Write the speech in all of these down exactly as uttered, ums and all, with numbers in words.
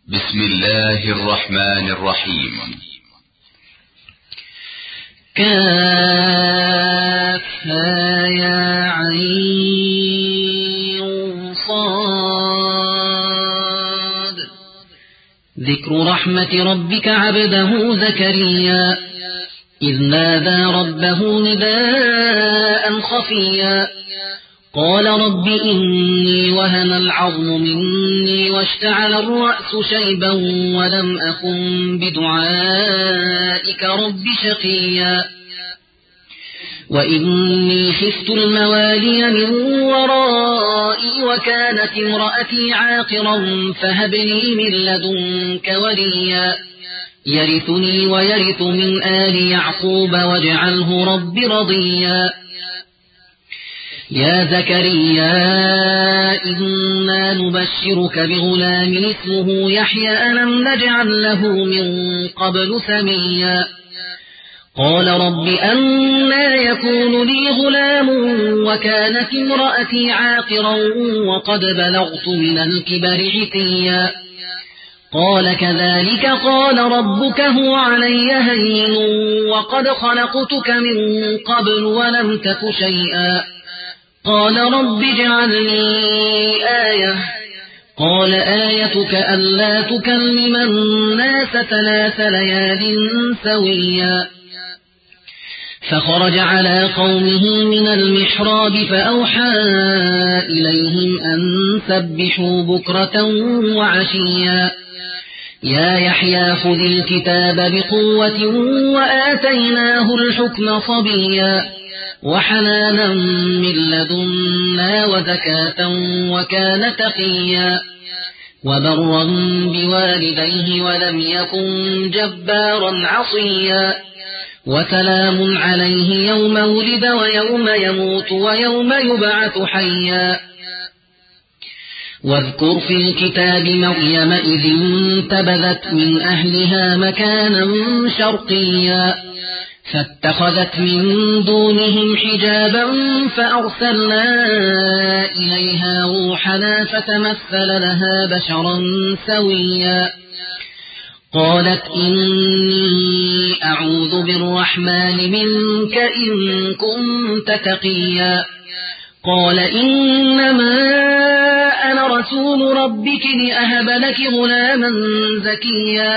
بسم الله الرحمن الرحيم. كافها يا عين صاد. ذكر رحمة ربك عبده زكريا إذ نادى ربه نداء خفيا قال رب إني وهن العظم مني واشتعل الرأس شيبا ولم أكن بدعائك رب شقيا وإني خفت الموالي من ورائي وكانت امرأتي عاقرا فهب لي من لدنك وليا يرثني ويرث من آل يعقوب واجعله رب رضيا يا زكريا إنا نبشرك بغلام اسمه يحيى ألم نجعل له من قبل سميا قال رب أنى يكون لي غلام وكانت امرأتي عاقرا وقد بلغت من الكبر عتيا قال كذلك قال ربك هو علي هين وقد خلقتك من قبل ولم تك شيئا قال رب اجعل لي آية قال آيتك ألا تكلم الناس ثلاث ليال سويا فخرج على قومه من المحراب فأوحى إليهم أن سبحوا بكرة وعشيا يا يحيى خذ الكتاب بقوة وآتيناه الحكم صبيا وحنانا من لدنا وزكاة وكان تقيا وبرا بوالديه ولم يكن جبارا عصيا وسلام عليه يوم ولد ويوم يموت ويوم يبعث حيا واذكر في الكتاب مريم إذ انتبذت من أهلها مكانا شرقيا فاتخذت من دونهم حجابا فأرسلنا إليها روحنا فتمثل لها بشرا سويا قالت إني أعوذ بالرحمن منك إن كنت تقيا قال إنما أنا رسول ربك لأهب لك غلاما زكيا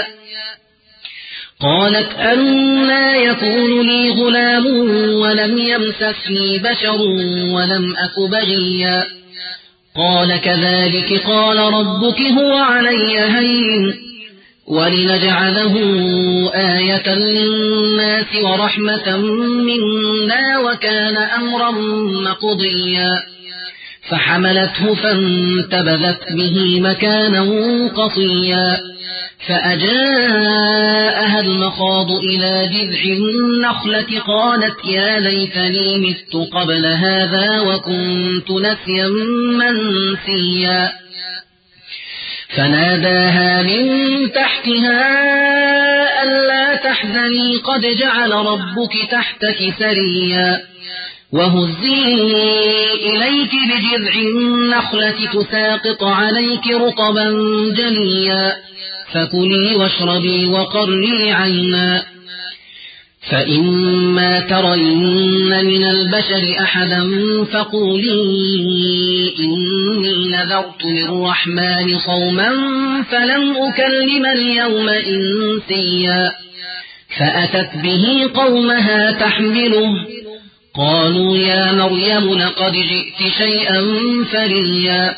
قالت أنى يكون لي غلام ولم يمسسني بشر ولم أك بغيا قال كذلك قال ربك هو علي هين ولنجعله آية للناس ورحمة منا وكان أمرا مقضيا فحملته فانتبذت به مكانا قصيا فأجاءها المخاض إلى جذع النخلة قالت يا ليتني مت قبل هذا وكنت نسيا منسيا فناداها من تحتها ألا تحزني قد جعل ربك تحتك سريا وهزي إليك بجذع النخلة تساقط عليك رطبا جنيا فكلي واشربي وقري عينا فإما ترين من البشر أحدا فقولي إني نذرت للرحمن صوما فلن أكلم اليوم إنسيا فأتت به قومها تحمله قالوا يا مريم لقد جئت شيئا فريا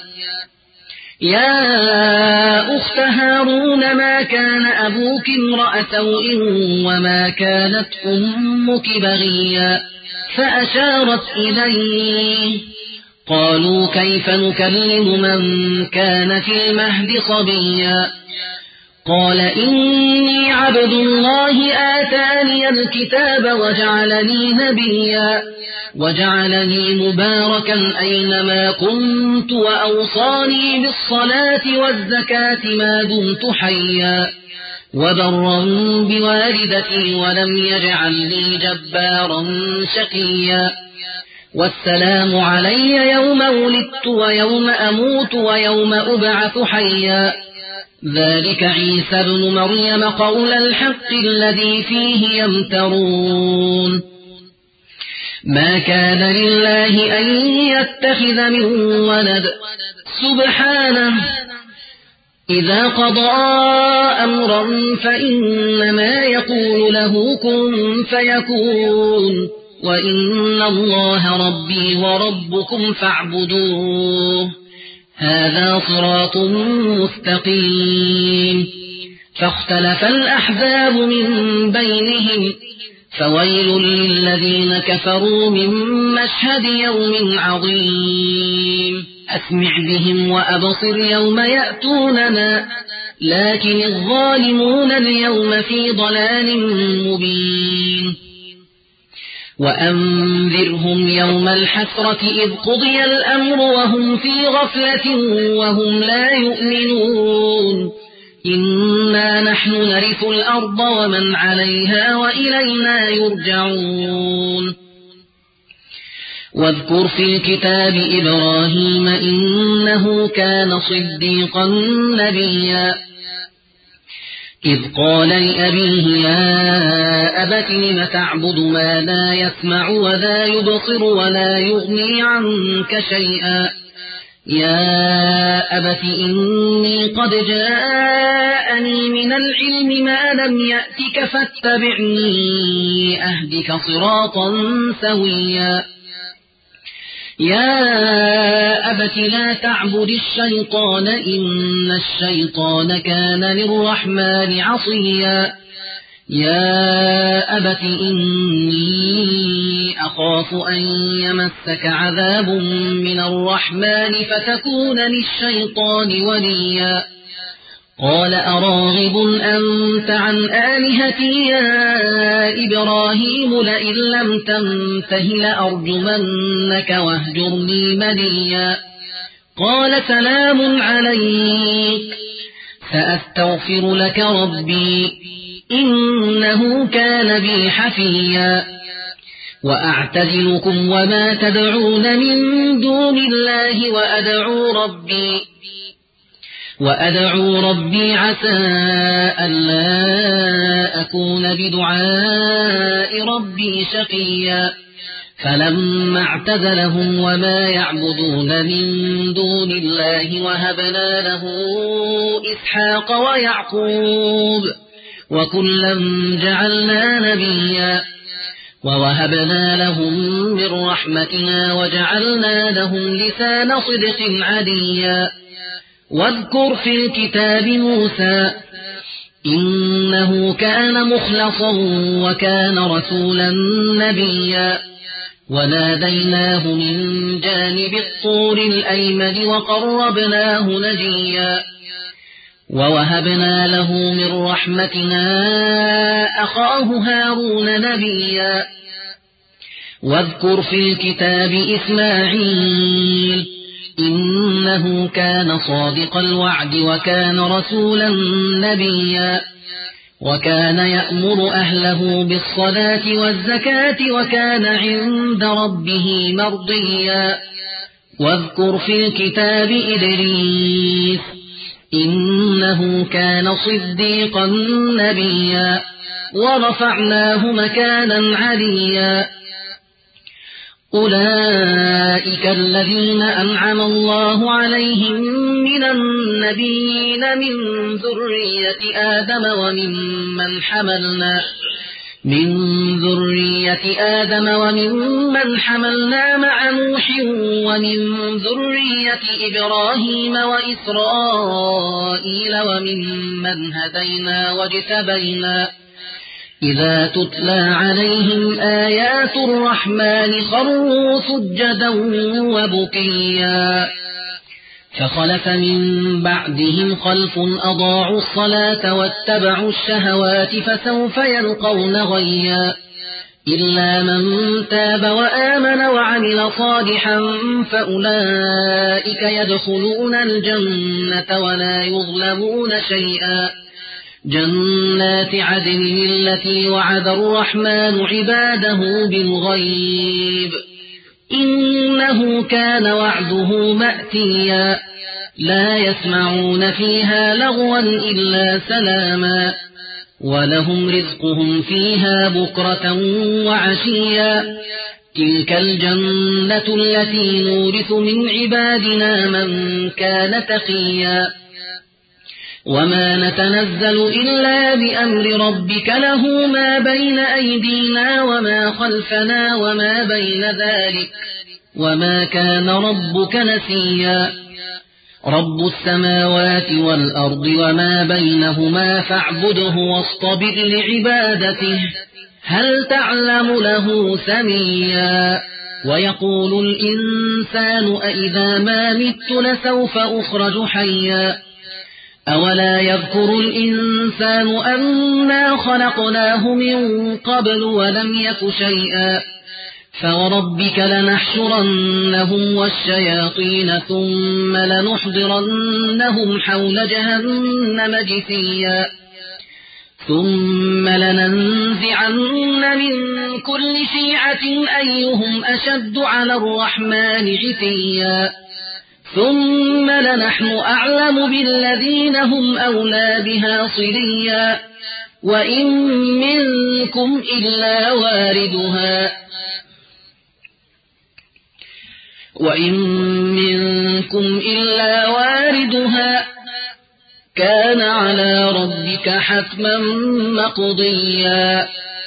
يا أخت هارون ما كان أبوك امرأ سوء وما كانت أمك بغيا فأشارت إليه قالوا كيف نكلم من كان في المهد صبيا قال إني عبد الله آتاني الكتاب وجعلني نبيا وجعلني مباركا أينما كنت وأوصاني بالصلاة والزكاة ما دمت حيا وبرا بوالدتي ولم يجعلني جبارا شقيا والسلام علي يوم ولدت ويوم أموت ويوم أبعث حيا ذلك عيسى ابن مريم قول الحق الذي فيه يمترون ما كان لله أن يتخذ من ولد سبحانه إذا قضى أمرا فإنما يقول له كن فيكون وإن الله ربي وربكم فاعبدوه هذا صراط مستقيم فاختلف الأحزاب من بينهم فويل للذين كفروا من مشهد يوم عظيم أسمع بهم وأبصر يوم يأتوننا لكن الظالمون اليوم في ضلال مبين وأنذرهم يوم الحسرة إذ قضي الأمر وهم في غفلة وهم لا يؤمنون إنا نحن نرث الأرض ومن عليها وإلينا يرجعون واذكر في الكتاب إبراهيم إنه كان صديقا نبيا إذ قال لأبيه يا أبت لم تعبد ما لا يسمع ولا يبصر ولا يغني عنك شيئا يا أبت إني قد جاءني من العلم ما لم يأتك فاتبعني أهدك صراطا سويا يا أبت لا تعبد الشيطان إن الشيطان كان للرحمن عصيا يا أبت إني أخاف أن يمسك عذاب من الرحمن فتكون للشيطان وليا قال أراغب أنت عن آلهتي يا إبراهيم لئن لم تنته لأرجمنك واهجرني مليا قال سلام عليك سأستغفر لك ربي إنه كان بي حفيا وأعتزلكم وما تدعون من دون الله وأدعو ربي وأدعو ربي عسى ألا أكون بدعاء ربي شقيا فلما اعتزلهم وما يعبدون من دون الله وهبنا له إسحاق ويعقوب وكلا جعلنا نبيا ووهبنا لهم من رحمتنا وجعلنا لهم لسان صدق عليا واذكر في الكتاب موسى إنه كان مخلصا وكان رسولا نبيا وناديناه من جانب الطور الأيمن وقربناه نجيا ووهبنا له من رحمتنا أخاه هارون نبيا واذكر في الكتاب إسماعيل إنه كان صادق الوعد وكان رسولا نبيا وكان يأمر أهله بالصلاة والزكاة وكان عند ربه مرضيا واذكر في الكتاب إدريس إنه كان صديقا نبيا ورفعناه مكانا عليا أولئك الذين أنعم الله عليهم من النبيين من ذرية آدم وممن حملنا من ذرية آدم وممن حملنا مع نوح ومن ذرية إبراهيم وإسرائيل وممن هدينا واجتبينا إذا تتلى عليهم آيات الرحمن خروا سجدا وبكيا فخلف من بعدهم خلف أضاعوا الصلاة واتبعوا الشهوات فسوف يلقون غيا إلا من تاب وآمن وعمل صالحا فأولئك يدخلون الجنة ولا يظلمون شيئا جنات عدن التي وعد الرحمن عباده بالغيب إنه كان وعده مأتيا لا يسمعون فيها لغوا إلا سلاما ولهم رزقهم فيها بكرة وعشيا تلك الجنة التي نورث من عبادنا من كان تقيا وما نتنزل إلا بأمر ربك له ما بين أيدينا وما خلفنا وما بين ذلك وما كان ربك نسيا رب السماوات والأرض وما بينهما فاعبده واصطبر لعبادته هل تعلم له سميا ويقول الإنسان أإذا ما مت لسوف أخرج حيا أولا يذكر الإنسان أنا خلقناه من قبل ولم يك شيئا فوربك لنحشرنهم والشياطين ثم لنحضرنهم حول جهنم جثيا ثم لننزعن من كل شيعة أيهم أشد على الرحمن عتيا ثم لنحن أعلم بالذين هم أولى بها صليا وإن منكم إلا واردها وإن منكم إلا واردها كان على ربك حتما مقضيا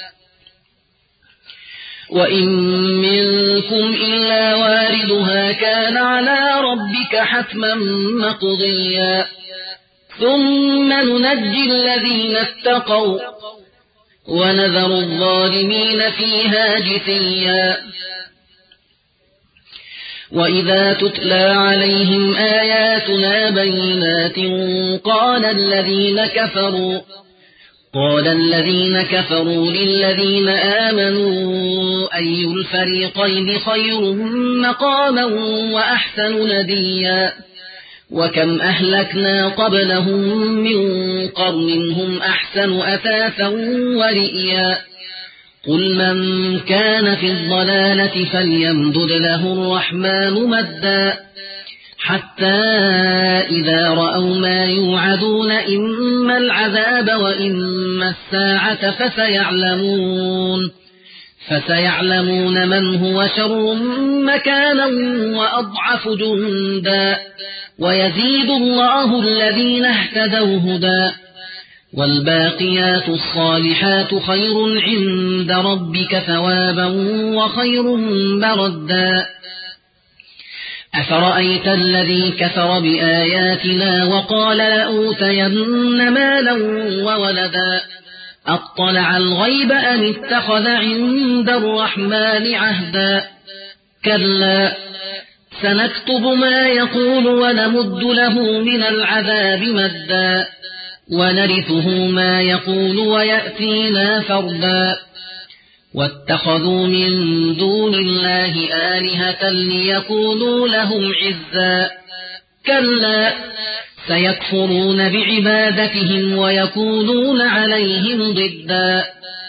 وإن منكم إلا واردها كان على ربك حتما مقضيا ثم ننجي الذين اتقوا ونذر الظالمين فيها جثيا وإذا تتلى عليهم آياتنا بينات قال الذين كفروا قال الذين كفروا للذين آمنوا أي الفريقين خير مقاما وأحسن نديا وكم أهلكنا قبلهم من قرن هم أحسن أثاثا ورئيا قل من كان في الضلالة فليمدد له الرحمن مدا حتى إذا رأوا ما يوعدون إما العذاب وإما الساعة فسيعلمون فسيعلمون من هو شر مكانا وأضعف جندا ويزيد الله الذين اهتدوا هدى والباقيات الصالحات خير عند ربك ثوابا وخير مردا أفرأيت الذي كفر بآياتنا وقال لأوتين مالا وولدا أطلع الغيب أم اتخذ عند الرحمن عهدا كلا سنكتب ما يقول ونمد له من العذاب مدا ونرثه ما يقول ويأتينا فردا واتخذوا من دون الله آلهة ليكونوا لهم عزا كلا سيكفرون بعبادتهم ويكونون عليهم ضدا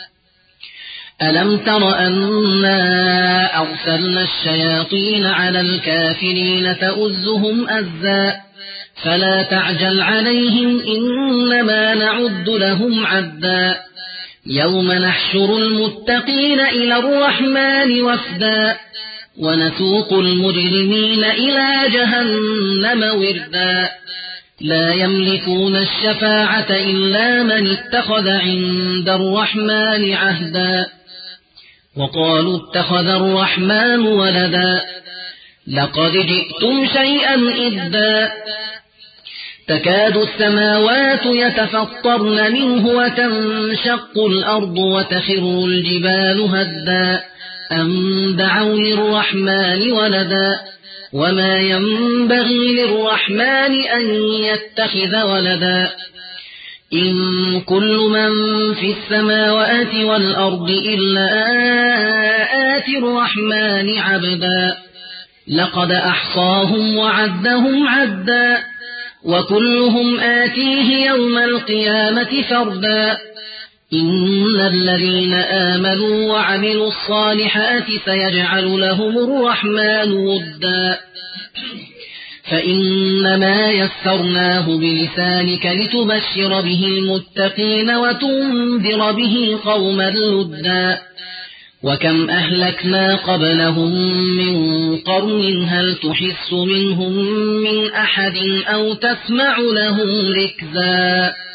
ألم تر أنا أرسلنا الشياطين على الكافرين تؤزهم أزا فلا تعجل عليهم إنما نعد لهم عدا يوم نحشر المتقين إلى الرحمن وفدا ونسوق المجرمين إلى جهنم وردا لا يملكون الشفاعة إلا من اتخذ عند الرحمن عهدا وقالوا اتخذ الرحمن ولدا لقد جئتم شيئا إدا تكاد السماوات يتفطرن منه وتنشق الأرض وتخر الجبال هدا أن دعوا للرحمن ولدا وما ينبغي للرحمن أن يتخذ ولدا إن كل من في السماوات والأرض إلا آتي الرحمن عبدا لقد أحصاهم وعدهم عدا وكلهم آتيه يوم القيامة فردا إن الذين آمنوا وعملوا الصالحات سيجعل لهم الرحمن ودا فإنما يسرناه بلسانك لتبشر به المتقين وتنذر به قوما لدا وكم أهلكنا قبلهم من قرن هل تحس منهم من أحد أو تسمع لهم ركزا